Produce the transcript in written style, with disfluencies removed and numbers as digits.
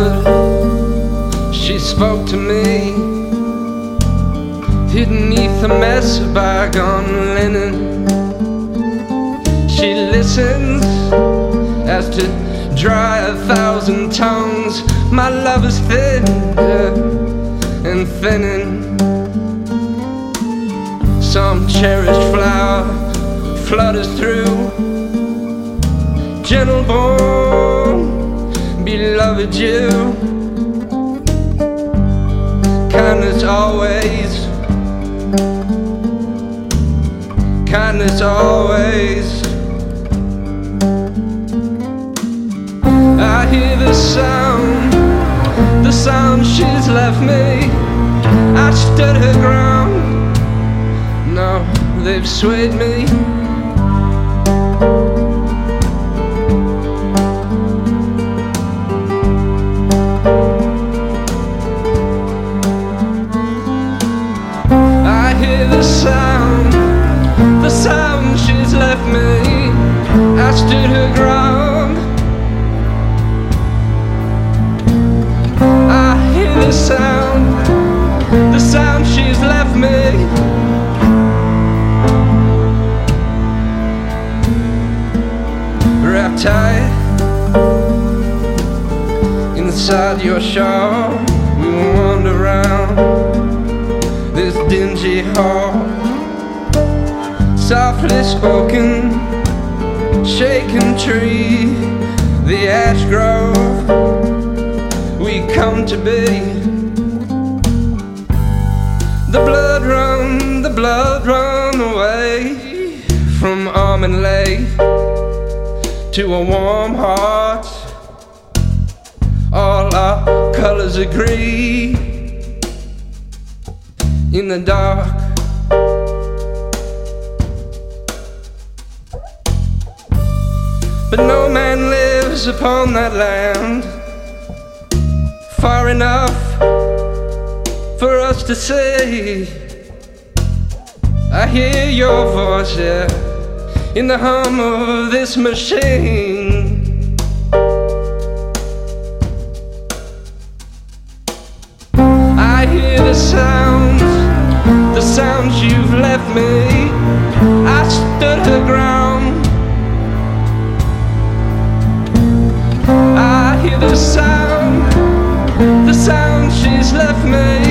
word she spoke to me, hidden neath a mess of bygone linen. She listens as to dry 1,000 tongues. My love is thin and thinning. Some cherished flower flutters through. Gentle born, beloved you. Kindness always, kindness always. I hear the sound she's left me. I stood her ground, now they've swayed me. I hear the sound she's left me. I stood her ground. I hear the sound she's left me. Wrapped tight inside your shawl, we will wander around this dingy hall. Softly spoken, shaken tree, the ash grove we come to be. The blood run away from arm and leg to a warm heart. All our colors agree in the dark. But no man lives upon that land far enough for us to see. I hear your voice, yeah, in the hum of this machine. I hear the sounds you've left me. I stood her ground. I hear the sound she's left me.